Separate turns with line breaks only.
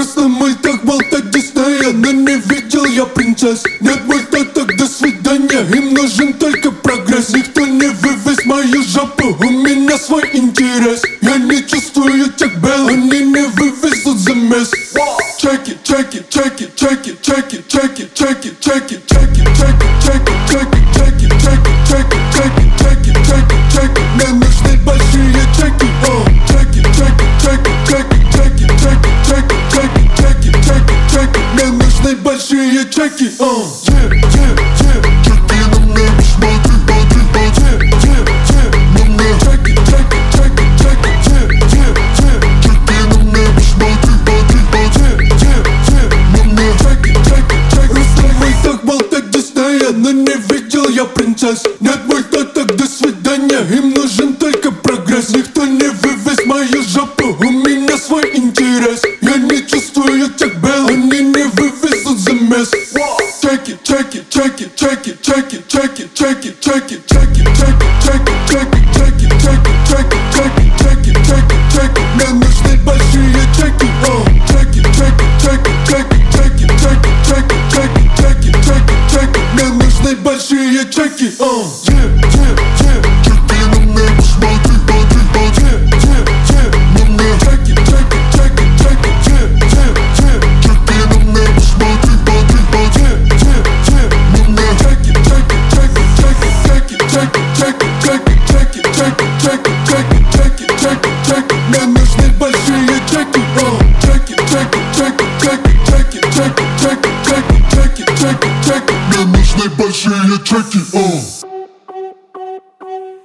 Просто мы так болтать Диснея, но не видел я принцесс. Нет, мульта, так до свидания, им нужен только прогресс. Никто не вывез мою жопу, у меня свой интерес. Я не чувствую тех бел, они не вывезут замес. Check it, check it, check it, check it, check it, check it, check it, check it, check it, check it, check it, check it, check it, check it, check it, check it, check it, check it, check it. Мне нужны большие чеки. Check it, check it, check it, check it, check it, check it, check it, check it, check it, check it, check it. Мне нужны большие чеки. Yeah, yeah, yeah. Чеки на мне, смотри, смотри, смотри. Yeah, yeah, yeah. На мне. Check it, check it, check it, check it. Yeah, yeah, yeah. Чеки на мне, смотри, смотри, смотри. Yeah, yeah, на мне. Check it, check it, check it. Просто мы так болтать Диснея, но не видел я принцесс. Нет,